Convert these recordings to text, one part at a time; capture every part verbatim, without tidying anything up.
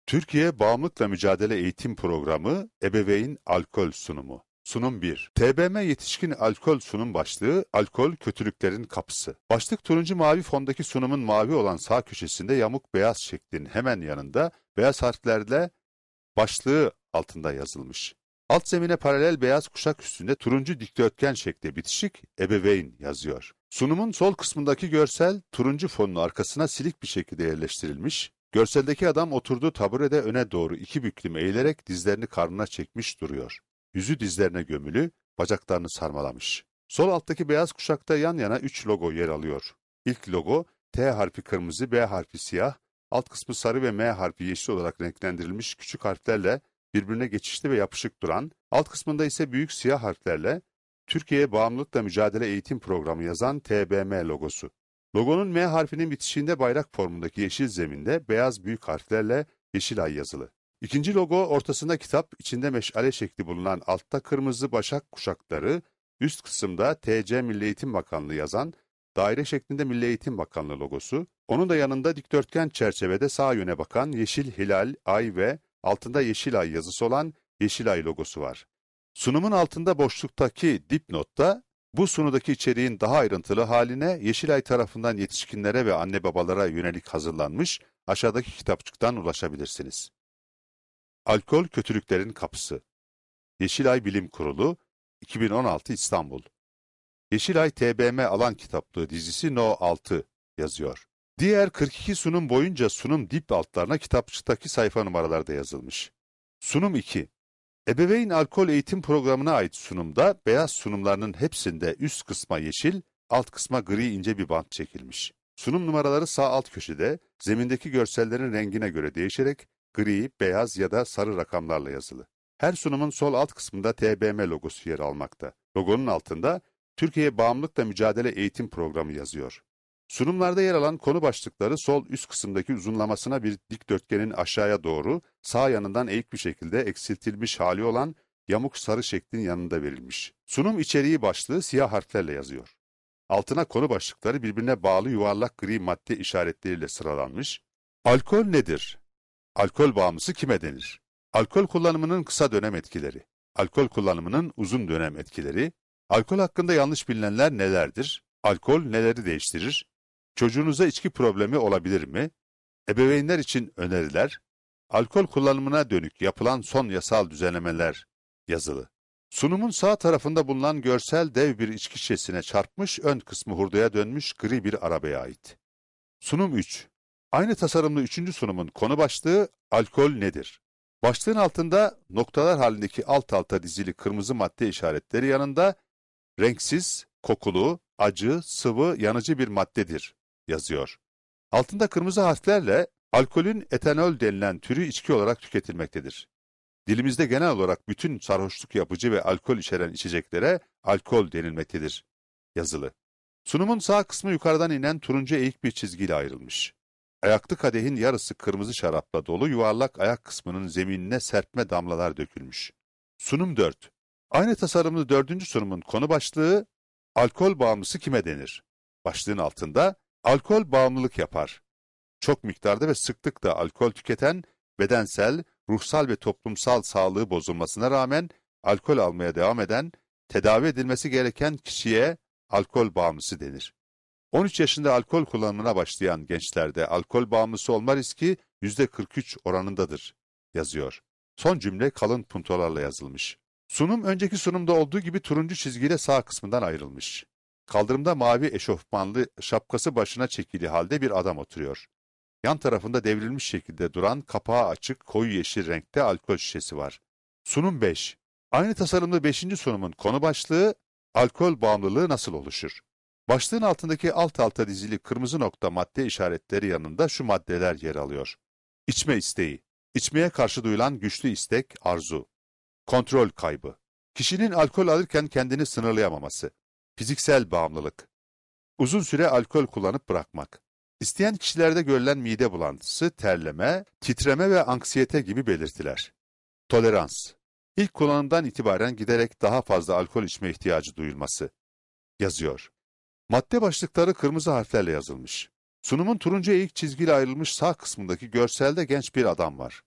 Türkiye Bağımlılıkla Mücadele Eğitim Programı Ebeveyn Alkol Sunumu. Sunum bir. T B M Yetişkin Alkol Sunum Başlığı, Alkol Kötülüklerin Kapısı. Başlık turuncu mavi fondaki sunumun mavi olan sağ köşesinde yamuk beyaz şeklin hemen yanında beyaz harflerle başlığı altında yazılmış. Alt zemine paralel beyaz kuşak üstünde turuncu dikdörtgen şekli bitişik ebeveyn yazıyor. Sunumun sol kısmındaki görsel turuncu fonun arkasına silik bir şekilde yerleştirilmiş. Görseldeki adam oturduğu taburede öne doğru iki büklüm eğilerek dizlerini karnına çekmiş duruyor. Yüzü dizlerine gömülü, bacaklarını sarmalamış. Sol alttaki beyaz kuşakta yan yana üç logo yer alıyor. İlk logo T harfi kırmızı, B harfi siyah, alt kısmı sarı ve M harfi yeşil olarak renklendirilmiş küçük harflerle birbirine geçişli ve yapışık duran, alt kısmında ise büyük siyah harflerle Türkiye Bağımlılıkla Mücadele Eğitim Programı yazan T B M logosu. Logonun M harfinin bitişiğinde bayrak formundaki yeşil zeminde beyaz büyük harflerle Yeşilay yazılı. İkinci logo ortasında kitap, içinde meşale şekli bulunan altta kırmızı başak kuşakları, üst kısımda T C Milli Eğitim Bakanlığı yazan daire şeklinde Milli Eğitim Bakanlığı logosu, onun da yanında dikdörtgen çerçevede sağ yöne bakan yeşil hilal, ay ve altında Yeşilay yazısı olan Yeşilay logosu var. Sunumun altında boşluktaki dipnotta, bu sunudaki içeriğin daha ayrıntılı haline Yeşilay tarafından yetişkinlere ve anne babalara yönelik hazırlanmış aşağıdaki kitapçıktan ulaşabilirsiniz. Alkol Kötülüklerin Kapısı. Yeşilay Bilim Kurulu, iki bin on altı İstanbul. Yeşilay T B M Alan Kitaplığı dizisi No altı yazıyor. Diğer kırk iki sunum boyunca sunum dip altlarına kitapçıktaki sayfa numaraları da yazılmış. Sunum iki. Ebeveyn Alkol Eğitim Programı'na ait sunumda beyaz sunumlarının hepsinde üst kısma yeşil, alt kısma gri ince bir bant çekilmiş. Sunum numaraları sağ alt köşede, zemindeki görsellerin rengine göre değişerek gri, beyaz ya da sarı rakamlarla yazılı. Her sunumun sol alt kısmında T B M logosu yer almakta. Logonun altında Türkiye Bağımlılıkla Mücadele Eğitim Programı yazıyor. Sunumlarda yer alan konu başlıkları sol üst kısımdaki uzunlamasına bir dikdörtgenin aşağıya doğru sağ yanından eğik bir şekilde eksiltilmiş hali olan yamuk sarı şeklin yanında verilmiş. Sunum içeriği başlığı siyah harflerle yazıyor. Altına konu başlıkları birbirine bağlı yuvarlak gri madde işaretleriyle sıralanmış. Alkol nedir? Alkol bağımlısı kime denir? Alkol kullanımının kısa dönem etkileri. Alkol kullanımının uzun dönem etkileri. Alkol hakkında yanlış bilinenler nelerdir? Alkol neleri değiştirir? Çocuğunuza içki problemi olabilir mi? Ebeveynler için öneriler. Alkol kullanımına dönük yapılan son yasal düzenlemeler yazılı. Sunumun sağ tarafında bulunan görsel dev bir içki şişesine çarpmış, ön kısmı hurdaya dönmüş gri bir arabaya ait. Sunum üç. Aynı tasarımlı üçüncü sunumun konu başlığı alkol nedir? Başlığın altında noktalar halindeki alt alta dizili kırmızı madde işaretleri yanında renksiz, kokulu, acı, sıvı, yanıcı bir maddedir yazıyor. Altında kırmızı harflerle alkolün etanol denilen türü içki olarak tüketilmektedir. Dilimizde genel olarak bütün sarhoşluk yapıcı ve alkol içeren içeceklere alkol denilmektedir yazılı. Sunumun sağ kısmı yukarıdan inen turuncu eğik bir çizgiyle ayrılmış. Ayaklı kadehin yarısı kırmızı şarapla dolu yuvarlak ayak kısmının zeminine serpme damlalar dökülmüş. Sunum dört. Aynı tasarımlı dördüncü sunumun konu başlığı alkol bağımlısı kime denir? Başlığın altında alkol bağımlılık yapar. Çok miktarda ve sıklıkla alkol tüketen, bedensel, ruhsal ve toplumsal sağlığı bozulmasına rağmen alkol almaya devam eden, tedavi edilmesi gereken kişiye alkol bağımlısı denir. on üç yaşında alkol kullanımına başlayan gençlerde alkol bağımlısı olma riski yüzde kırk üç oranındadır yazıyor. Son cümle kalın puntolarla yazılmış. Sunum önceki sunumda olduğu gibi turuncu çizgiyle sağ kısmından ayrılmış. Kaldırımda mavi eşofmanlı, şapkası başına çekili halde bir adam oturuyor. Yan tarafında devrilmiş şekilde duran, kapağı açık, koyu yeşil renkte alkol şişesi var. Sunum beş. Aynı tasarımlı beşinci sunumun konu başlığı alkol bağımlılığı nasıl oluşur? Başlığın altındaki alt alta dizili kırmızı nokta madde işaretleri yanında şu maddeler yer alıyor. İçme isteği, içmeye karşı duyulan güçlü istek, arzu. Kontrol kaybı, kişinin alkol alırken kendini sınırlayamaması. Fiziksel bağımlılık, uzun süre alkol kullanıp bırakmak. İsteyen kişilerde görülen mide bulantısı, terleme, titreme ve anksiyete gibi belirtiler. Tolerans, ilk kullanımdan itibaren giderek daha fazla alkol içme ihtiyacı duyulması yazıyor. Madde başlıkları kırmızı harflerle yazılmış. Sunumun turuncu eğik çizgiyle ayrılmış sağ kısmındaki görselde genç bir adam var.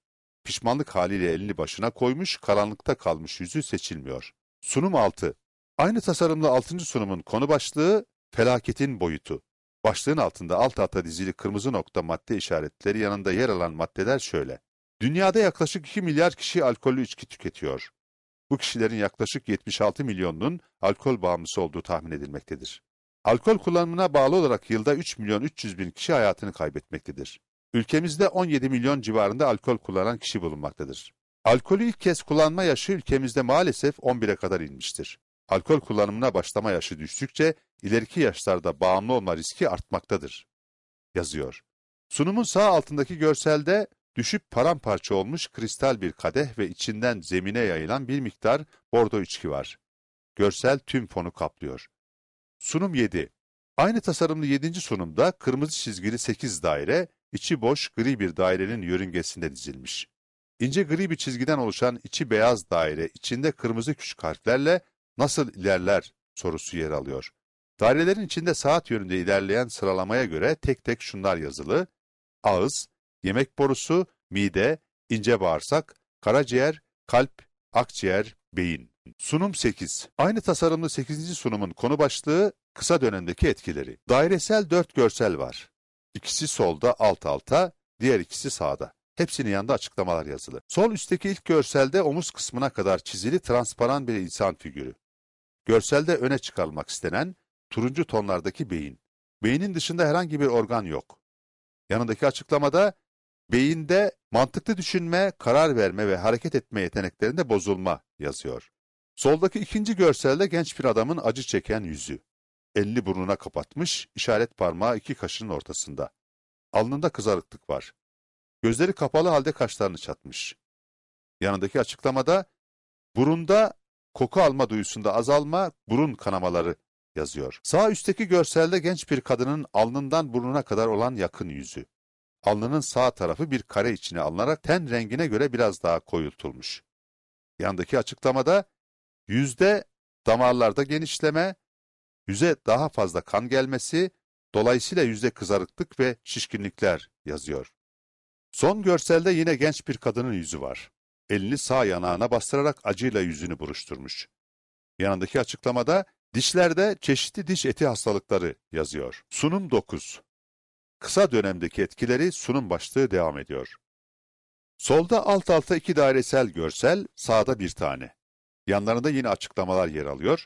pişmanlık haliyle elini başına koymuş, karanlıkta kalmış yüzü seçilmiyor. Sunum altı. Aynı tasarımlı altıncı sunumun konu başlığı felaketin boyutu. Başlığın altında alt alta dizili kırmızı nokta madde işaretleri yanında yer alan maddeler şöyle. Dünyada yaklaşık iki milyar kişi alkollü içki tüketiyor. Bu kişilerin yaklaşık yetmiş altı milyonunun alkol bağımlısı olduğu tahmin edilmektedir. Alkol kullanımına bağlı olarak yılda üç milyon üç yüz bin kişi hayatını kaybetmektedir. Ülkemizde on yedi milyon civarında alkol kullanan kişi bulunmaktadır. Alkolü ilk kez kullanma yaşı ülkemizde maalesef on bire kadar inmiştir. Alkol kullanımına başlama yaşı düştükçe ileriki yaşlarda bağımlı olma riski artmaktadır, yazıyor. Sunumun sağ altındaki görselde düşüp paramparça olmuş kristal bir kadeh ve içinden zemine yayılan bir miktar bordo içki var. Görsel tüm fonu kaplıyor. Sunum yedi. Aynı tasarımlı yedinci sunumda kırmızı çizgili sekiz daire, içi boş gri bir dairenin yörüngesinde dizilmiş. İnce gri bir çizgiden oluşan içi beyaz daire, içinde kırmızı küçük harflerle nasıl ilerler sorusu yer alıyor. Dairelerin içinde saat yönünde ilerleyen sıralamaya göre tek tek şunlar yazılı: ağız, yemek borusu, mide, ince bağırsak, karaciğer, kalp, akciğer, beyin. Sunum sekiz. Aynı tasarımlı sekizinci sunumun konu başlığı kısa dönemdeki etkileri. Dairesel dört görsel var. İkisi solda alt alta, diğer ikisi sağda. Hepsinin yanında açıklamalar yazılı. Sol üstteki ilk görselde omuz kısmına kadar çizili transparan bir insan figürü. Görselde öne çıkarılmak istenen turuncu tonlardaki beyin. Beynin dışında herhangi bir organ yok. Yanındaki açıklamada beyinde mantıklı düşünme, karar verme ve hareket etme yeteneklerinde bozulma yazıyor. Soldaki ikinci görselde genç bir adamın acı çeken yüzü. Elini burnuna kapatmış, işaret parmağı iki kaşının ortasında. Alnında kızarıklık var. Gözleri kapalı halde kaşlarını çatmış. Yanındaki açıklamada burunda koku alma duyusunda azalma, burun kanamaları yazıyor. Sağ üstteki görselde genç bir kadının alnından burnuna kadar olan yakın yüzü. Alnının sağ tarafı bir kare içine alınarak ten rengine göre biraz daha koyultulmuş. Yandaki açıklamada yüzde damarlarda genişleme, yüze daha fazla kan gelmesi, dolayısıyla yüzde kızarıklık ve şişkinlikler yazıyor. Son görselde yine genç bir kadının yüzü var. Elini sağ yanağına bastırarak acıyla yüzünü buruşturmuş. Yanındaki açıklamada dişlerde çeşitli diş eti hastalıkları yazıyor. Sunum dokuz. Kısa dönemdeki etkileri sunum başlığı devam ediyor. Solda alt alta iki dairesel görsel, sağda bir tane. Yanlarında yine açıklamalar yer alıyor.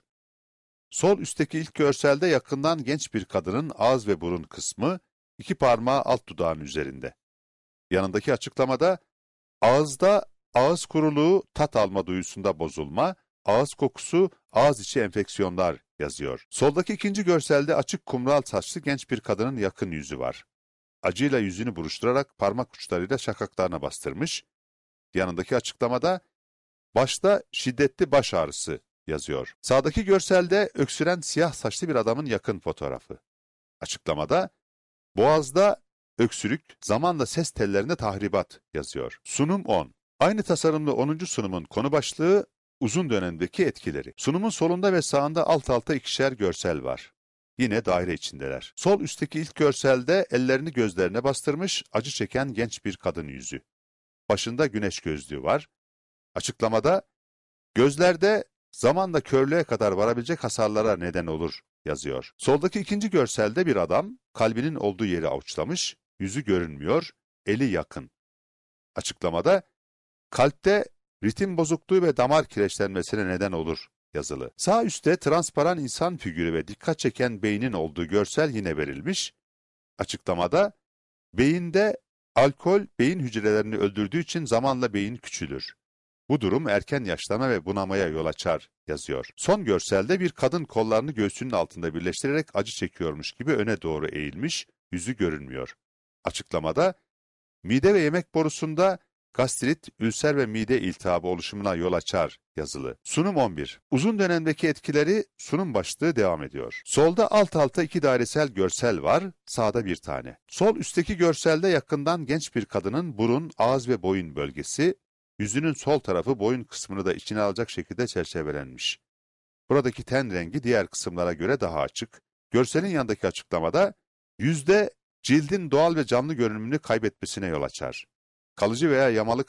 Sol üstteki ilk görselde yakından genç bir kadının ağız ve burun kısmı, iki parmağı alt dudağın üzerinde. Yanındaki açıklamada ağızda ağız kuruluğu, tat alma duyusunda bozulma, ağız kokusu, ağız içi enfeksiyonlar yazıyor. Soldaki ikinci görselde açık kumral saçlı genç bir kadının yakın yüzü var. Acıyla yüzünü buruşturarak parmak uçlarıyla şakaklarına bastırmış. Yanındaki açıklamada başta şiddetli baş ağrısı yazıyor. Sağdaki görselde öksüren siyah saçlı bir adamın yakın fotoğrafı. Açıklamada boğazda öksürük, zamanla ses tellerinde tahribat yazıyor. Sunum on. Aynı tasarımlı onuncu sunumun konu başlığı uzun dönemdeki etkileri. Sunumun solunda ve sağında alt alta ikişer görsel var. Yine daire içindeler. Sol üstteki ilk görselde ellerini gözlerine bastırmış, acı çeken genç bir kadın yüzü. Başında güneş gözlüğü var. Açıklamada gözlerde zamanla körlüğe kadar varabilecek hasarlara neden olur yazıyor. Soldaki ikinci görselde bir adam kalbinin olduğu yeri avuçlamış, yüzü görünmüyor, eli yakın. Açıklamada kalpte ritim bozukluğu ve damar kireçlenmesine neden olur yazılı. Sağ üstte transparan insan figürü ve dikkat çeken beynin olduğu görsel yine verilmiş. Açıklamada beyinde alkol beyin hücrelerini öldürdüğü için zamanla beyin küçülür. Bu durum erken yaşlanma ve bunamaya yol açar yazıyor. Son görselde bir kadın kollarını göğsünün altında birleştirerek acı çekiyormuş gibi öne doğru eğilmiş, yüzü görünmüyor. Açıklamada mide ve yemek borusunda gastrit, ülser ve mide iltihabı oluşumuna yol açar yazılı. Sunum on bir. Uzun dönemdeki etkileri sunum başlığı devam ediyor. Solda alt alta iki dairesel görsel var, sağda bir tane. Sol üstteki görselde yakından genç bir kadının burun, ağız ve boyun bölgesi, yüzünün sol tarafı boyun kısmını da içine alacak şekilde çerçevelenmiş. Buradaki ten rengi diğer kısımlara göre daha açık. Görselin yanındaki açıklamada yüzde cildin doğal ve canlı görünümünü kaybetmesine yol açar. Kalıcı veya yamalı kızarıklık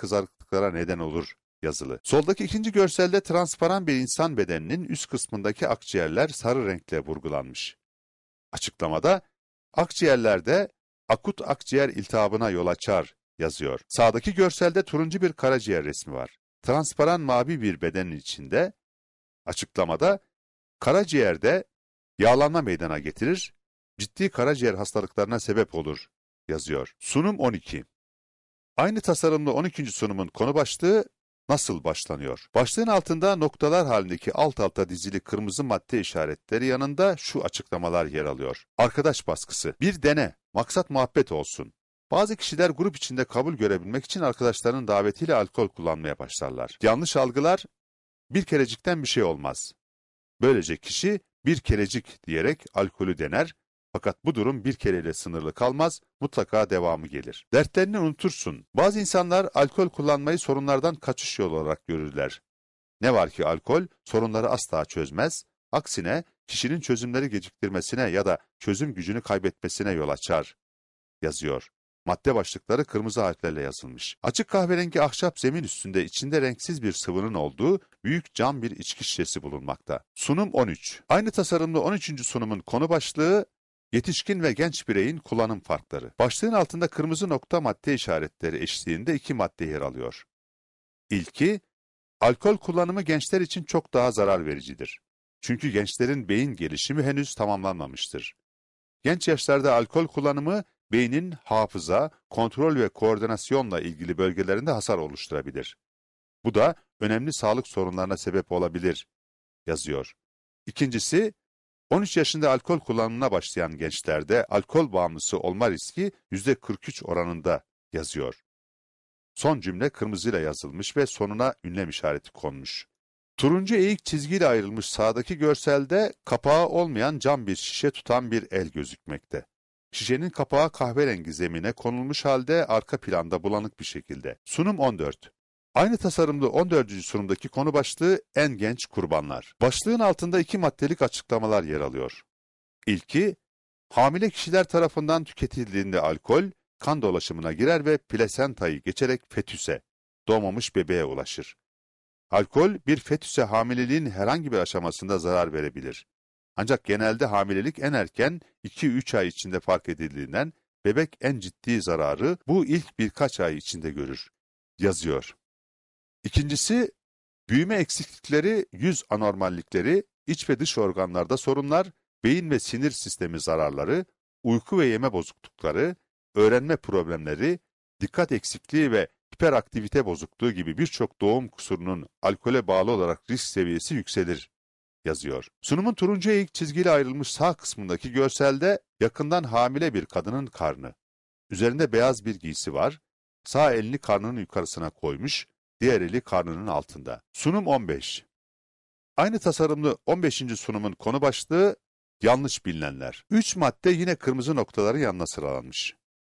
hastalıklara neden olur yazılı. Soldaki ikinci görselde transparan bir insan bedeninin üst kısmındaki akciğerler sarı renkle vurgulanmış. Açıklamada akciğerlerde akut akciğer iltihabına yol açar yazıyor. Sağdaki görselde turuncu bir karaciğer resmi var. Transparan mavi bir bedenin içinde, açıklamada karaciğerde yağlanma meydana getirir, ciddi karaciğer hastalıklarına sebep olur yazıyor. Sunum on iki. Aynı tasarımlı on ikinci sunumun konu başlığı nasıl başlanıyor? Başlığın altında noktalar halindeki alt alta dizili kırmızı madde işaretleri yanında şu açıklamalar yer alıyor. Arkadaş baskısı. Bir dene. Maksat muhabbet olsun. Bazı kişiler grup içinde kabul görebilmek için arkadaşlarının davetiyle alkol kullanmaya başlarlar. Yanlış algılar, bir kerecikten bir şey olmaz. Böylece kişi bir kerecik diyerek alkolü dener, fakat bu durum bir kereyle sınırlı kalmaz, mutlaka devamı gelir. Dertlerini unutursun. Bazı insanlar alkol kullanmayı sorunlardan kaçış yolu olarak görürler. Ne var ki alkol sorunları asla çözmez, aksine kişinin çözümleri geciktirmesine ya da çözüm gücünü kaybetmesine yol açar, yazıyor. Madde başlıkları kırmızı harflerle yazılmış. Açık kahverengi ahşap zemin üstünde içinde renksiz bir sıvının olduğu büyük cam bir içki şişesi bulunmakta. Sunum on üç. Aynı tasarımlı on üçüncü sunumun konu başlığı yetişkin ve genç bireyin kullanım farkları. Başlığın altında kırmızı nokta madde işaretleri eşliğinde iki madde yer alıyor. İlki, alkol kullanımı gençler için çok daha zarar vericidir. Çünkü gençlerin beyin gelişimi henüz tamamlanmamıştır. Genç yaşlarda alkol kullanımı beynin hafıza, kontrol ve koordinasyonla ilgili bölgelerinde hasar oluşturabilir. Bu da önemli sağlık sorunlarına sebep olabilir, yazıyor. İkincisi, on üç yaşında alkol kullanımına başlayan gençlerde alkol bağımlısı olma riski yüzde kırk üç oranında, yazıyor. Son cümle kırmızıyla yazılmış ve sonuna ünlem işareti konmuş. Turuncu eğik çizgiyle ayrılmış sağdaki görselde kapağı olmayan cam bir şişe tutan bir el gözükmekte. Şişenin kapağı kahverengi zemine konulmuş halde arka planda bulanık bir şekilde. Sunum on dört. Aynı tasarımlı on dördüncü sunumdaki konu başlığı en genç kurbanlar. Başlığın altında iki maddelik açıklamalar yer alıyor. İlki, hamile kişiler tarafından tüketildiğinde alkol, kan dolaşımına girer ve plasentayı geçerek fetüse, doğmamış bebeğe ulaşır. Alkol, bir fetüse hamileliğin herhangi bir aşamasında zarar verebilir. Ancak genelde hamilelik en erken iki üç ay içinde fark edildiğinden bebek en ciddi zararı bu ilk birkaç ay içinde görür, yazıyor. İkincisi, büyüme eksiklikleri, yüz anormallikleri, iç ve dış organlarda sorunlar, beyin ve sinir sistemi zararları, uyku ve yeme bozuklukları, öğrenme problemleri, dikkat eksikliği ve hiperaktivite bozukluğu gibi birçok doğum kusurunun alkole bağlı olarak risk seviyesi yükselir, yazıyor. Sunumun turuncu eğik çizgiyle ayrılmış sağ kısmındaki görselde yakından hamile bir kadının karnı. Üzerinde beyaz bir giysi var, sağ elini karnının yukarısına koymuş, diğer eli karnının altında. Sunum on beş. Aynı tasarımlı on beşinci sunumun konu başlığı yanlış bilinenler. Üç madde yine kırmızı noktaların yanına sıralanmış.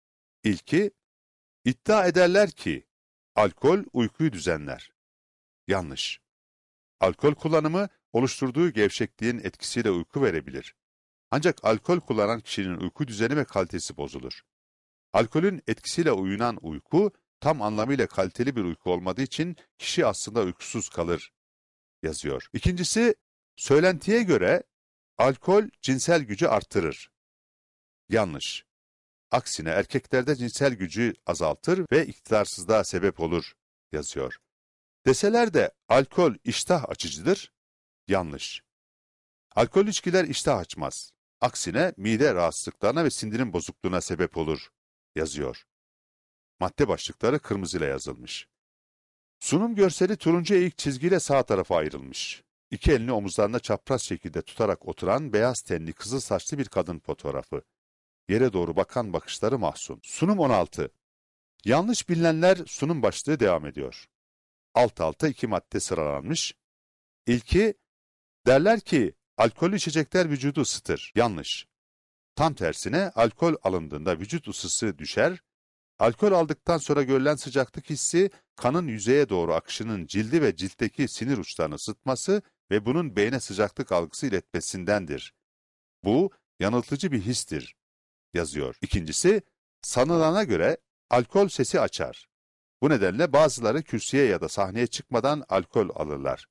İlki, iddia ederler ki alkol uykuyu düzenler. Yanlış. Alkol kullanımı oluşturduğu gevşekliğin etkisiyle uyku verebilir. Ancak alkol kullanan kişinin uyku düzeni ve kalitesi bozulur. Alkolün etkisiyle uyunan uyku, tam anlamıyla kaliteli bir uyku olmadığı için kişi aslında uykusuz kalır, yazıyor. İkincisi, söylentiye göre alkol cinsel gücü arttırır. Yanlış. Aksine erkeklerde cinsel gücü azaltır ve iktidarsızlığa sebep olur, yazıyor. Deseler de alkol iştah açıcıdır. Yanlış. Alkol içkiler iştah açmaz. Aksine mide rahatsızlıklarına ve sindirim bozukluğuna sebep olur, yazıyor. Madde başlıkları kırmızıyla yazılmış. Sunum görseli turuncu eğik çizgiyle sağ tarafa ayrılmış. İki elini omuzlarına çapraz şekilde tutarak oturan beyaz tenli kızıl saçlı bir kadın fotoğrafı. Yere doğru bakan bakışları mahzun. Sunum on altı. Yanlış bilinenler sunum başlığı devam ediyor. Alt alta iki madde sıralanmış. İlki, derler ki alkollü içecekler vücudu ısıtır. Yanlış. Tam tersine alkol alındığında vücut ısısı düşer. Alkol aldıktan sonra görülen sıcaklık hissi, kanın yüzeye doğru akışının cildi ve ciltteki sinir uçlarını ısıtması ve bunun beyne sıcaklık algısı iletmesindendir. Bu, yanıltıcı bir histir, yazıyor. İkincisi, sanılana göre alkol sesi açar. Bu nedenle bazıları kürsüye ya da sahneye çıkmadan alkol alırlar.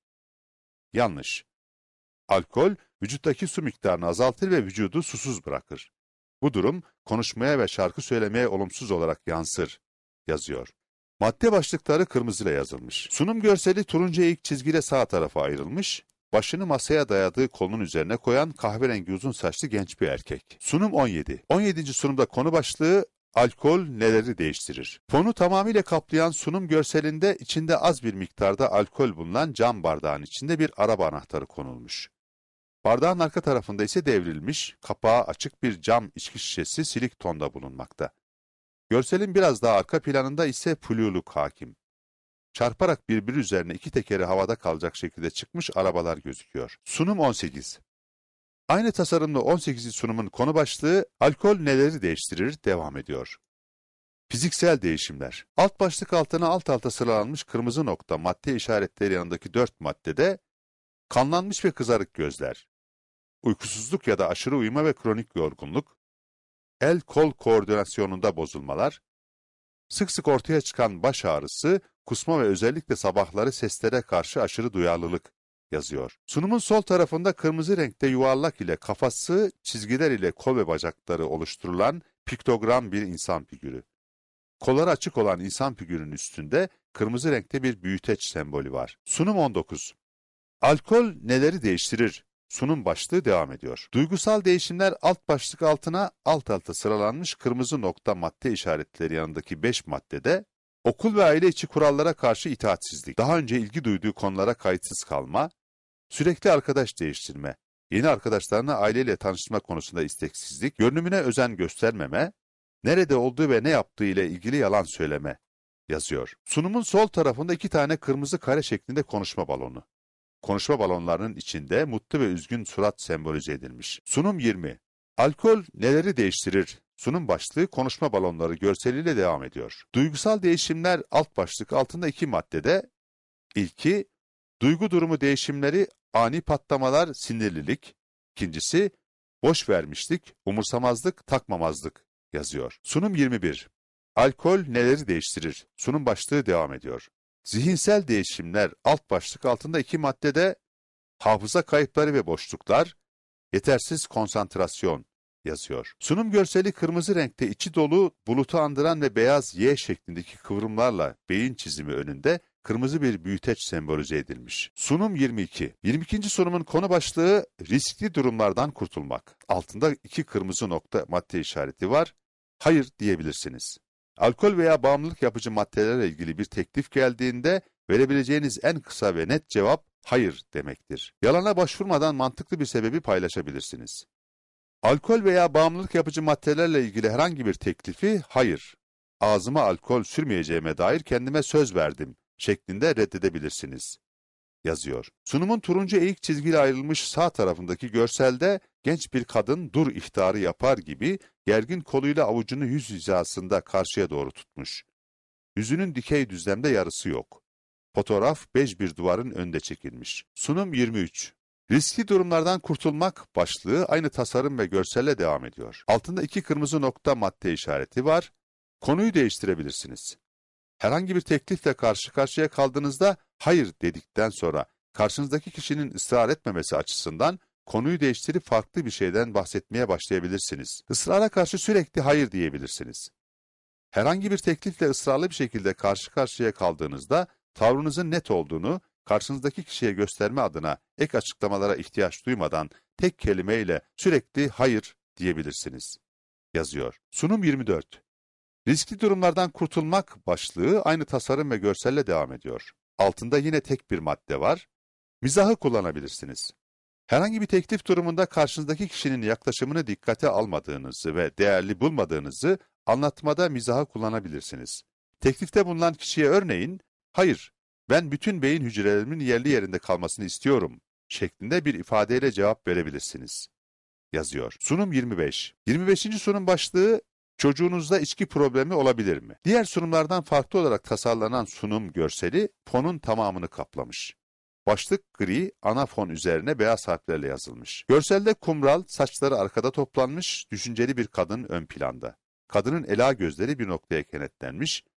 Yanlış. Alkol, vücuttaki su miktarını azaltır ve vücudu susuz bırakır. Bu durum, konuşmaya ve şarkı söylemeye olumsuz olarak yansır, yazıyor. Madde başlıkları kırmızıyla yazılmış. Sunum görseli turuncu eğik çizgiyle sağ tarafa ayrılmış, başını masaya dayadığı kolunun üzerine koyan kahverengi uzun saçlı genç bir erkek. Sunum on yedi. on yedinci sunumda konu başlığı, alkol neleri değiştirir? Fonu tamamıyla kaplayan sunum görselinde içinde az bir miktarda alkol bulunan cam bardağın içinde bir araba anahtarı konulmuş. Bardağın arka tarafında ise devrilmiş, kapağı açık bir cam içki şişesi silik tonda bulunmakta. Görselin biraz daha arka planında ise fluluk hakim. Çarparak birbiri üzerine iki tekeri havada kalacak şekilde çıkmış arabalar gözüküyor. Sunum on sekiz. Aynı tasarımlı on sekizinci sunumun konu başlığı, alkol neleri değiştirir, devam ediyor. Fiziksel değişimler. Alt başlık altına alt alta sıralanmış kırmızı nokta madde işaretleri yanındaki dört maddede, kanlanmış ve kızarık gözler, uykusuzluk ya da aşırı uyuma ve kronik yorgunluk, el-kol koordinasyonunda bozulmalar, sık sık ortaya çıkan baş ağrısı, kusma ve özellikle sabahları seslere karşı aşırı duyarlılık yazıyor. Sunumun sol tarafında kırmızı renkte yuvarlak ile kafası, çizgiler ile kol ve bacakları oluşturulan piktogram bir insan figürü. Kolları açık olan insan figürünün üstünde kırmızı renkte bir büyüteç sembolü var. Sunum on dokuz. Alkol neleri değiştirir? Sunum başlığı devam ediyor. Duygusal değişimler alt başlık altına alt alta sıralanmış kırmızı nokta madde işaretleri yanındaki beş maddede, okul ve aile içi kurallara karşı itaatsizlik, daha önce ilgi duyduğu konulara kayıtsız kalma, sürekli arkadaş değiştirme, yeni arkadaşlarına aileyle tanıştırma konusunda isteksizlik, görünümüne özen göstermeme, nerede olduğu ve ne yaptığı ile ilgili yalan söyleme yazıyor. Sunumun sol tarafında iki tane kırmızı kare şeklinde konuşma balonu. Konuşma balonlarının içinde mutlu ve üzgün surat sembolize edilmiş. Sunum yirmi. Alkol neleri değiştirir? Sunum başlığı konuşma balonları görseliyle devam ediyor. Duygusal değişimler alt başlık altında iki maddede, ilki, duygu durumu değişimleri, ani patlamalar, sinirlilik, ikincisi, boş vermişlik, umursamazlık, takmamazlık yazıyor. Sunum yirmi bir. Alkol neleri değiştirir? Sunum başlığı devam ediyor. Zihinsel değişimler alt başlık altında iki maddede, hafıza kayıpları ve boşluklar, yetersiz konsantrasyon yazıyor. Sunum görseli kırmızı renkte içi dolu, bulutu andıran ve beyaz Y şeklindeki kıvrımlarla beyin çizimi önünde kırmızı bir büyüteç sembolize edilmiş. Sunum yirmi iki. yirmi ikinci sunumun konu başlığı riskli durumlardan kurtulmak. Altında iki kırmızı nokta madde işareti var. Hayır diyebilirsiniz. Alkol veya bağımlılık yapıcı maddelerle ilgili bir teklif geldiğinde verebileceğiniz en kısa ve net cevap hayır demektir. Yalana başvurmadan mantıklı bir sebebi paylaşabilirsiniz. Alkol veya bağımlılık yapıcı maddelerle ilgili herhangi bir teklifi hayır, ağzıma alkol sürmeyeceğime dair kendime söz verdim şeklinde reddedebilirsiniz yazıyor. Sunumun turuncu eğik çizgiyle ayrılmış sağ tarafındaki görselde genç bir kadın dur ihtarı yapar gibi gergin koluyla avucunu yüz hizasında karşıya doğru tutmuş. Yüzünün dikey düzlemde yarısı yok. Fotoğraf bej bir duvarın önünde çekilmiş. Sunum yirmi üç. Riskli durumlardan kurtulmak başlığı aynı tasarım ve görselle devam ediyor. Altında iki kırmızı nokta madde işareti var. Konuyu değiştirebilirsiniz. Herhangi bir teklifle karşı karşıya kaldığınızda hayır dedikten sonra karşınızdaki kişinin ısrar etmemesi açısından konuyu değiştirip farklı bir şeyden bahsetmeye başlayabilirsiniz. Israra karşı sürekli hayır diyebilirsiniz. Herhangi bir teklifle ısrarlı bir şekilde karşı karşıya kaldığınızda tavrınızın net olduğunu karşınızdaki kişiye gösterme adına ek açıklamalara ihtiyaç duymadan tek kelimeyle sürekli hayır diyebilirsiniz yazıyor. Sunum yirmi dört. Riskli durumlardan kurtulmak başlığı aynı tasarım ve görselle devam ediyor. Altında yine tek bir madde var. Mizahı kullanabilirsiniz. Herhangi bir teklif durumunda karşınızdaki kişinin yaklaşımını dikkate almadığınızı ve değerli bulmadığınızı anlatmada mizahı kullanabilirsiniz. Teklifte bulunan kişiye örneğin, hayır, ben bütün beyin hücrelerimin yerli yerinde kalmasını istiyorum şeklinde bir ifadeyle cevap verebilirsiniz yazıyor. Sunum yirmi beş. yirmi beşinci sunum başlığı, çocuğunuzda içki problemi olabilir mi? Diğer sunumlardan farklı olarak tasarlanan sunum görseli fonun tamamını kaplamış. Başlık gri, ana fon üzerine beyaz harflerle yazılmış. Görselde kumral, saçları arkada toplanmış, düşünceli bir kadın ön planda. Kadının ela gözleri bir noktaya kenetlenmiş,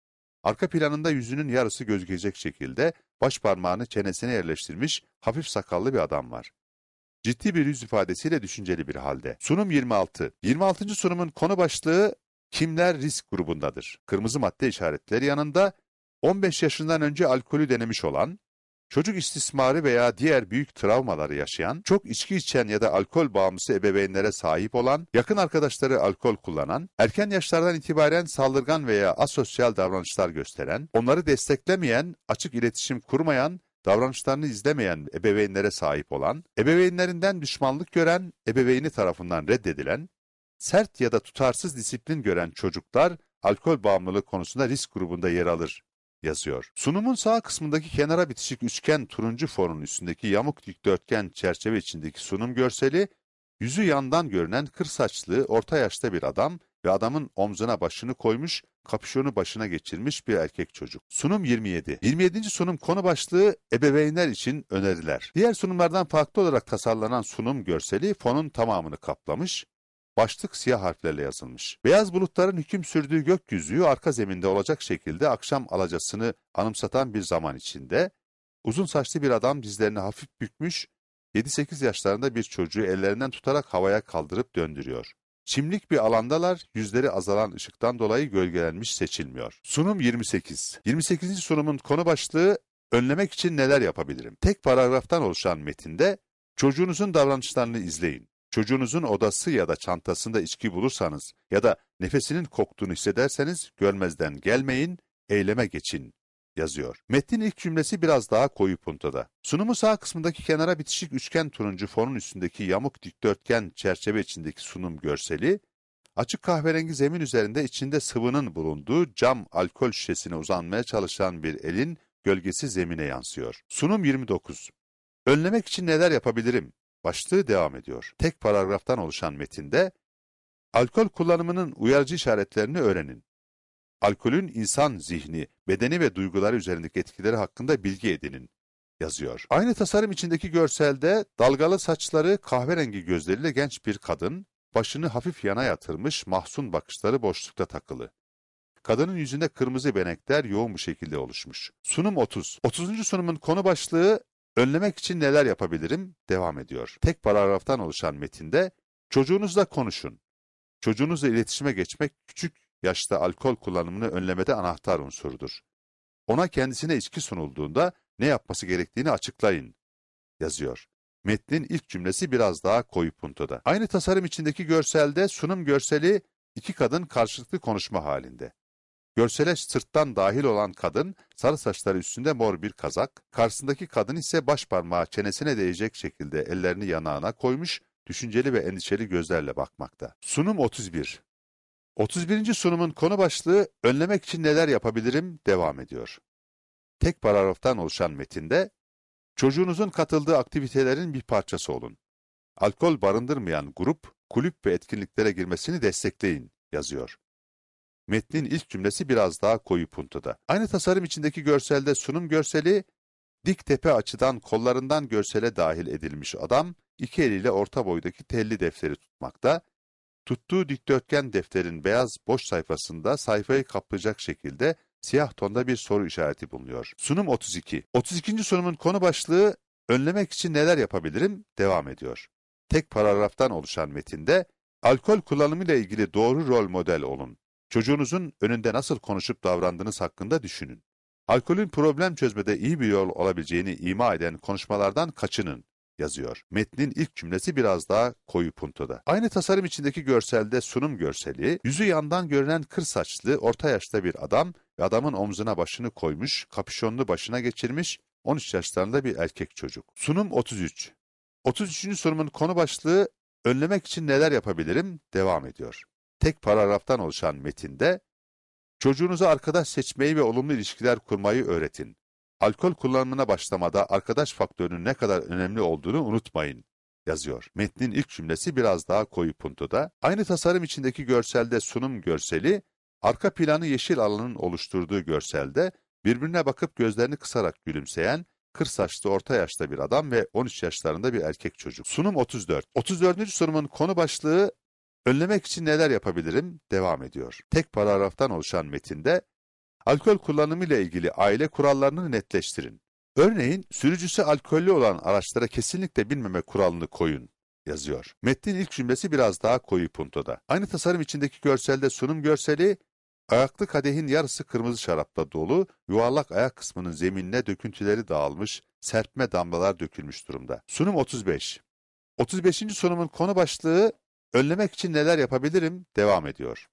Arka planında yüzünün yarısı gözükecek şekilde baş parmağını çenesine yerleştirmiş hafif sakallı bir adam var. Ciddi bir yüz ifadesiyle düşünceli bir halde. Sunum yirmi altı. yirmi altıncı sunumun konu başlığı kimler risk grubundadır? Kırmızı madde işaretleri yanında on beş yaşından önce alkolü denemiş olan, çocuk istismarı veya diğer büyük travmaları yaşayan, çok içki içen ya da alkol bağımlısı ebeveynlere sahip olan, yakın arkadaşları alkol kullanan, erken yaşlardan itibaren saldırgan veya asosyal davranışlar gösteren, onları desteklemeyen, açık iletişim kurmayan, davranışlarını izlemeyen ebeveynlere sahip olan, ebeveynlerinden düşmanlık gören, ebeveyni tarafından reddedilen, sert ya da tutarsız disiplin gören çocuklar alkol bağımlılığı konusunda risk grubunda yer alır yazıyor. Sunumun sağ kısmındaki kenara bitişik üçgen turuncu fonun üstündeki yamuk dikdörtgen çerçeve içindeki sunum görseli, yüzü yandan görünen kır saçlı, orta yaşta bir adam ve adamın omzuna başını koymuş, kapüşonu başına geçirmiş bir erkek çocuk. Sunum yirmi yedi. yirmi yedinci sunum konu başlığı ebeveynler için öneriler. Diğer sunumlardan farklı olarak tasarlanan sunum görseli fonun tamamını kaplamış, başlık siyah harflerle yazılmış. Beyaz bulutların hüküm sürdüğü gökyüzü arka zeminde olacak şekilde akşam alacasını anımsatan bir zaman içinde, uzun saçlı bir adam dizlerini hafif bükmüş, yedi sekiz yaşlarında bir çocuğu ellerinden tutarak havaya kaldırıp döndürüyor. Çimlik bir alandalar, yüzleri azalan ışıktan dolayı gölgelenmiş seçilmiyor. Sunum yirmi sekiz. yirmi sekizinci sunumun konu başlığı önlemek için neler yapabilirim? Tek paragraftan oluşan metinde çocuğunuzun davranışlarını izleyin. Çocuğunuzun odası ya da çantasında içki bulursanız ya da nefesinin koktuğunu hissederseniz görmezden gelmeyin, eyleme geçin yazıyor. Metnin ilk cümlesi biraz daha koyu puntoda. Sunumu sağ kısmındaki kenara bitişik üçgen turuncu fonun üstündeki yamuk dikdörtgen çerçeve içindeki sunum görseli, açık kahverengi zemin üzerinde içinde sıvının bulunduğu cam alkol şişesine uzanmaya çalışan bir elin gölgesi zemine yansıyor. Sunum yirmi dokuz. Önlemek için neler yapabilirim? Başlığı devam ediyor. Tek paragraftan oluşan metinde, alkol kullanımının uyarıcı işaretlerini öğrenin. Alkolün insan zihni, bedeni ve duyguları üzerindeki etkileri hakkında bilgi edinin yazıyor. Aynı tasarım içindeki görselde dalgalı saçları, kahverengi gözleriyle genç bir kadın, başını hafif yana yatırmış, mahzun bakışları boşlukta takılı. Kadının yüzünde kırmızı benekler yoğun bir şekilde oluşmuş. Sunum otuz. otuzuncu sunumun konu başlığı önlemek için neler yapabilirim devam ediyor. Tek paragraftan oluşan metinde çocuğunuzla konuşun. Çocuğunuzla iletişime geçmek küçük yaşta alkol kullanımını önlemede anahtar unsurdur. Ona kendisine içki sunulduğunda ne yapması gerektiğini açıklayın yazıyor. Metnin ilk cümlesi biraz daha koyu puntoda. Aynı tasarım içindeki görselde sunum görseli iki kadın karşılıklı konuşma halinde. Görsele sırttan dahil olan kadın, sarı saçları üstünde mor bir kazak, karşısındaki kadın ise baş parmağı çenesine değecek şekilde ellerini yanağına koymuş, düşünceli ve endişeli gözlerle bakmakta. Sunum otuz bir. otuz birinci sunumun konu başlığı önlemek için neler yapabilirim devam ediyor. Tek paragraftan oluşan metinde, çocuğunuzun katıldığı aktivitelerin bir parçası olun. Alkol barındırmayan grup, kulüp ve etkinliklere girmesini destekleyin yazıyor. Metnin ilk cümlesi biraz daha koyu puntoda. Aynı tasarım içindeki görselde sunum görseli, dik tepe açıdan kollarından görsele dahil edilmiş adam, iki eliyle orta boydaki telli defteri tutmakta, tuttuğu dikdörtgen defterin beyaz boş sayfasında sayfayı kaplayacak şekilde siyah tonda bir soru işareti bulunuyor. Sunum otuz iki. otuz ikinci sunumun konu başlığı önlemek için neler yapabilirim devam ediyor. Tek paragraftan oluşan metinde alkol kullanımıyla ilgili doğru rol model olun. Çocuğunuzun önünde nasıl konuşup davrandığınız hakkında düşünün. Alkolün problem çözmede iyi bir yol olabileceğini ima eden konuşmalardan kaçının yazıyor. Metnin ilk cümlesi biraz daha koyu puntoda. Aynı tasarım içindeki görselde sunum görseli, yüzü yandan görünen kır saçlı, orta yaşta bir adam ve adamın omzuna başını koymuş, kapüşonunu başına geçirmiş, on üç yaşlarında bir erkek çocuk. Sunum otuz üç. otuz üçüncü sunumun konu başlığı önlemek için neler yapabilirim devam ediyor. Tek paragraftan oluşan metinde, çocuğunuza arkadaş seçmeyi ve olumlu ilişkiler kurmayı öğretin. Alkol kullanımına başlamada arkadaş faktörünün ne kadar önemli olduğunu unutmayın yazıyor. Metnin ilk cümlesi biraz daha koyu puntoda. Aynı tasarım içindeki görselde sunum görseli, arka planı yeşil alanın oluşturduğu görselde birbirine bakıp gözlerini kısarak gülümseyen, kır saçlı orta yaşta bir adam ve on üç yaşlarında bir erkek çocuk. Sunum otuz dört. otuz dördüncü sunumun konu başlığı önlemek için neler yapabilirim devam ediyor. Tek paragraftan oluşan metinde Alkol kullanımı ile ilgili aile kurallarını netleştirin. Örneğin, sürücüsü alkollü olan araçlara kesinlikle binmeme kuralını koyun, yazıyor. Metnin ilk cümlesi biraz daha koyu puntoda. Aynı tasarım içindeki görselde sunum görseli, ayaklı kadehin yarısı kırmızı şarapla dolu, yuvarlak ayak kısmının zeminine döküntüleri dağılmış, serpme damlalar dökülmüş durumda. Sunum otuz beş. otuz beşinci sunumun konu başlığı, önlemek için neler yapabilirim, devam ediyor.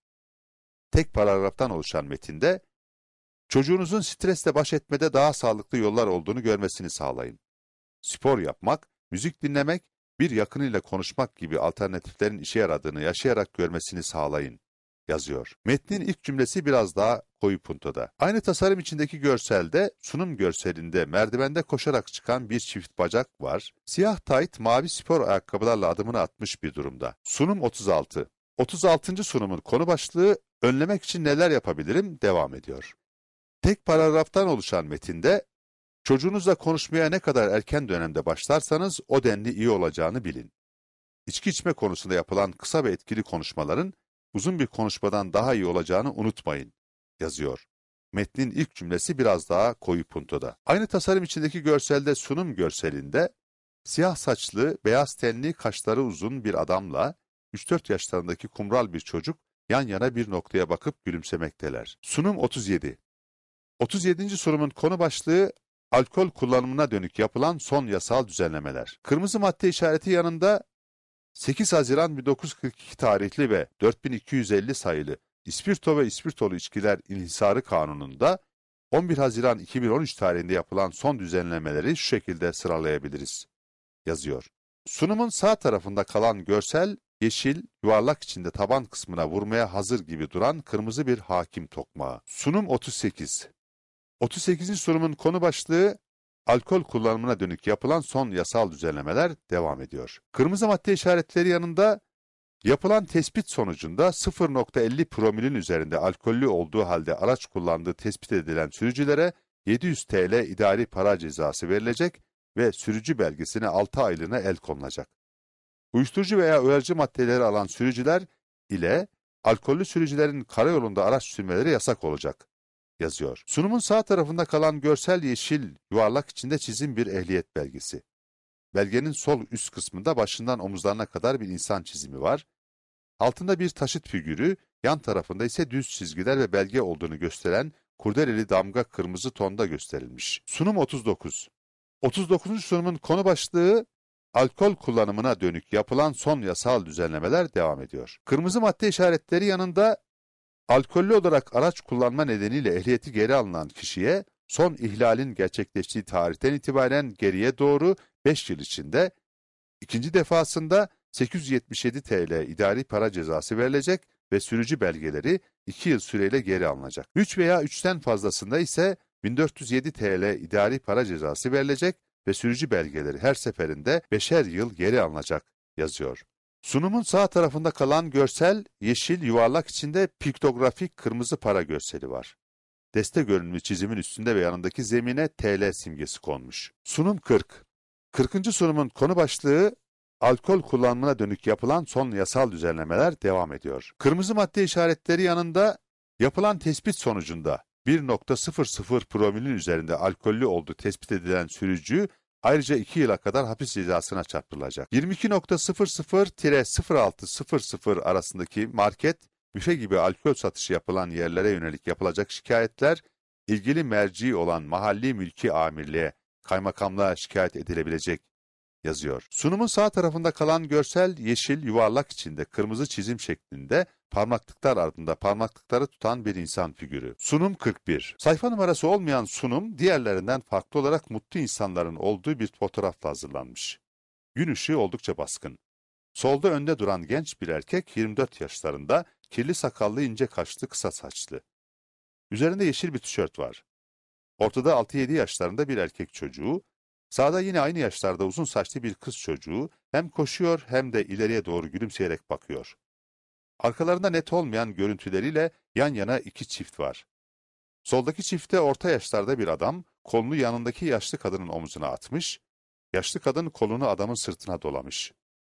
Tek paragraftan oluşan metinde, çocuğunuzun stresle baş etmede daha sağlıklı yollar olduğunu görmesini sağlayın. Spor yapmak, müzik dinlemek, bir yakınıyla konuşmak gibi alternatiflerin işe yaradığını yaşayarak görmesini sağlayın, yazıyor. Metnin ilk cümlesi biraz daha koyu puntoda. Aynı tasarım içindeki görselde, sunum görselinde merdivende koşarak çıkan bir çift bacak var. Siyah tayt, mavi spor ayakkabılarla adımını atmış bir durumda. Sunum otuz altı. otuz altıncı sunumun konu başlığı, önlemek için neler yapabilirim, devam ediyor. Tek paragraftan oluşan metinde, çocuğunuzla konuşmaya ne kadar erken dönemde başlarsanız o denli iyi olacağını bilin. İçki içme konusunda yapılan kısa ve etkili konuşmaların uzun bir konuşmadan daha iyi olacağını unutmayın, yazıyor. Metnin ilk cümlesi biraz daha koyu puntoda. Aynı tasarım içindeki görselde sunum görselinde, siyah saçlı, beyaz tenli, kaşları uzun bir adamla üç dört yaşlarındaki kumral bir çocuk yan yana bir noktaya bakıp gülümsemekteler. Sunum otuz yedi. otuz yedinci sunumun konu başlığı, alkol kullanımına dönük yapılan son yasal düzenlemeler. Kırmızı madde işareti yanında sekiz Haziran bin dokuz yüz kırk iki tarihli ve dört bin iki yüz elli sayılı İspirto ve İspirtolu İçkiler İnhisarı Kanunu'nda on bir Haziran iki bin on üç tarihinde yapılan son düzenlemeleri şu şekilde sıralayabiliriz, yazıyor. Sunumun sağ tarafında kalan görsel, yeşil, yuvarlak içinde taban kısmına vurmaya hazır gibi duran kırmızı bir hakim tokmağı. Sunum otuz sekiz. otuz sekizinci sunumun konu başlığı, alkol kullanımına dönük yapılan son yasal düzenlemeler devam ediyor. Kırmızı madde işaretleri yanında, yapılan tespit sonucunda sıfır nokta elli promilin üzerinde alkollü olduğu halde araç kullandığı tespit edilen sürücülere yedi yüz TL idari para cezası verilecek ve sürücü belgesine altı aylığına el konulacak. Uyuşturucu veya uyarıcı maddeleri alan sürücüler ile alkollü sürücülerin karayolunda araç sürmeleri yasak olacak, yazıyor. Sunumun sağ tarafında kalan görsel yeşil yuvarlak içinde çizim bir ehliyet belgesi. Belgenin sol üst kısmında başından omuzlarına kadar bir insan çizimi var. Altında bir taşıt figürü, yan tarafında ise düz çizgiler ve belge olduğunu gösteren kurdeleli damga kırmızı tonda gösterilmiş. Sunum otuz dokuz. otuz dokuzuncu sunumun konu başlığı, alkol kullanımına dönük yapılan son yasal düzenlemeler devam ediyor. Kırmızı madde işaretleri yanında, alkollü olarak araç kullanma nedeniyle ehliyeti geri alınan kişiye son ihlalin gerçekleştiği tarihten itibaren geriye doğru beş yıl içinde ikinci defasında sekiz yüz yetmiş yedi TL idari para cezası verilecek ve sürücü belgeleri iki yıl süreyle geri alınacak. üç veya üçten fazlasında ise bin dört yüz yedi TL idari para cezası verilecek ve sürücü belgeleri her seferinde beşer yıl geri alınacak, yazıyor. Sunumun sağ tarafında kalan görsel, yeşil yuvarlak içinde piktografik kırmızı para görseli var. Deste görünümlü çizimin üstünde ve yanındaki zemine T L simgesi konmuş. Sunum kırk. kırkıncı sunumun konu başlığı, alkol kullanımına dönük yapılan son yasal düzenlemeler devam ediyor. Kırmızı madde işaretleri yanında, yapılan tespit sonucunda bir nokta sıfır sıfır promilin üzerinde alkollü olduğu tespit edilen sürücü, ayrıca iki yıla kadar hapis cezasına çarptırılacak. yirmi iki nokta sıfır sıfır sıfır altı sıfır sıfır arasındaki market, büfe gibi alkol satışı yapılan yerlere yönelik yapılacak şikayetler, ilgili merci olan mahalli mülki amirliğe, kaymakamlığa şikayet edilebilecek, yazıyor. Sunumun sağ tarafında kalan görsel, yeşil yuvarlak içinde kırmızı çizim şeklinde parmaklıklar ardında parmaklıkları tutan bir insan figürü. Sunum kırk bir. Sayfa numarası olmayan sunum, diğerlerinden farklı olarak mutlu insanların olduğu bir fotoğrafla hazırlanmış. Gün ışığı oldukça baskın. Solda önde duran genç bir erkek yirmi dört yaşlarında, kirli sakallı, ince kaşlı, kısa saçlı. Üzerinde yeşil bir tişört var. Ortada altı yedi yaşlarında bir erkek çocuğu, sağda yine aynı yaşlarda uzun saçlı bir kız çocuğu hem koşuyor hem de ileriye doğru gülümseyerek bakıyor. Arkalarında net olmayan görüntüleriyle yan yana iki çift var. Soldaki çifte orta yaşlarda bir adam, kolunu yanındaki yaşlı kadının omzuna atmış, yaşlı kadın kolunu adamın sırtına dolamış.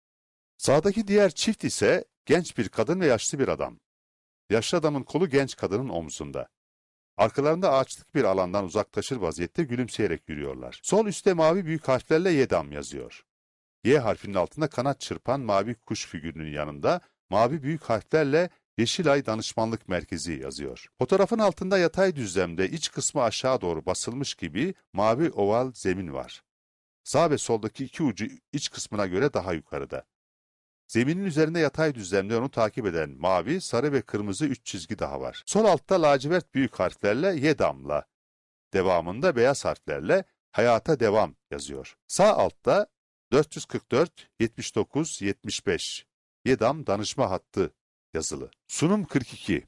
Sağdaki diğer çift ise genç bir kadın ve yaşlı bir adam. Yaşlı adamın kolu genç kadının omzunda. Arkalarında ağaçlık bir alandan uzaklaşır vaziyette gülümseyerek yürüyorlar. Sol üstte mavi büyük harflerle Yedam yazıyor. Y harfinin altında kanat çırpan mavi kuş figürünün yanında mavi büyük harflerle Yeşilay Danışmanlık Merkezi yazıyor. Fotoğrafın altında yatay düzlemde iç kısmı aşağı doğru basılmış gibi mavi oval zemin var. Sağ ve soldaki iki ucu iç kısmına göre daha yukarıda. Zeminin üzerinde yatay düzlemde onu takip eden mavi, sarı ve kırmızı üç çizgi daha var. Sol altta lacivert büyük harflerle Yedam'la, devamında beyaz harflerle Hayata Devam yazıyor. Sağ altta dört yüz kırk dört yetmiş dokuz yetmiş beş Yedam Danışma Hattı yazılı. Sunum kırk iki.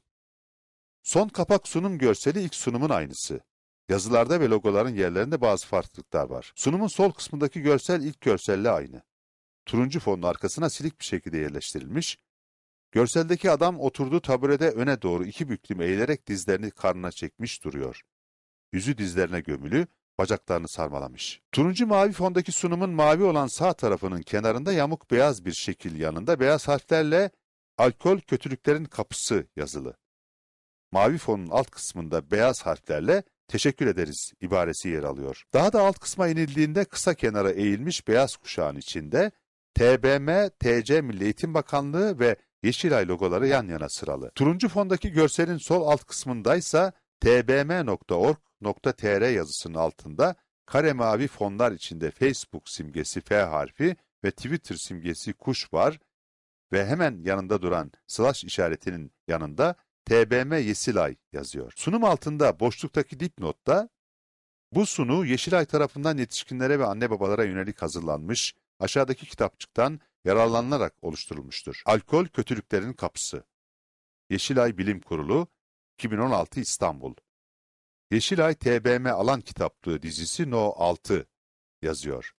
Son kapak sunum görseli ilk sunumun aynısı. Yazılarda ve logoların yerlerinde bazı farklılıklar var. Sunumun sol kısmındaki görsel ilk görselle aynı. Turuncu fonun arkasına silik bir şekilde yerleştirilmiş. Görseldeki adam oturduğu taburede öne doğru iki büklüm eğilerek dizlerini karnına çekmiş duruyor. Yüzü dizlerine gömülü, bacaklarını sarmalamış. Turuncu mavi fondaki sunumun mavi olan sağ tarafının kenarında yamuk beyaz bir şekil yanında beyaz harflerle Alkol Kötülüklerin Kapısı yazılı. Mavi fonun alt kısmında beyaz harflerle teşekkür ederiz ibaresi yer alıyor. Daha da alt kısma inildiğinde kısa kenara eğilmiş beyaz kuşağın içinde T B M, T C Milli Eğitim Bakanlığı ve Yeşilay logoları yan yana sıralı. Turuncu fondaki görselin sol alt kısmındaysa t b m nokta org nokta t r yazısının altında kare mavi fonlar içinde Facebook simgesi F harfi ve Twitter simgesi kuş var ve hemen yanında duran slash işaretinin yanında T B M Yeşilay yazıyor. Sunum altında boşluktaki dipnotta bu sunu Yeşilay tarafından yetişkinlere ve anne babalara yönelik hazırlanmış, aşağıdaki kitapçıktan yararlanılarak oluşturulmuştur. Alkol Kötülüklerin Kapısı. Yeşilay Bilim Kurulu, iki bin on altı İstanbul. Yeşilay T B M Alan Kitaplığı dizisi No altı yazıyor.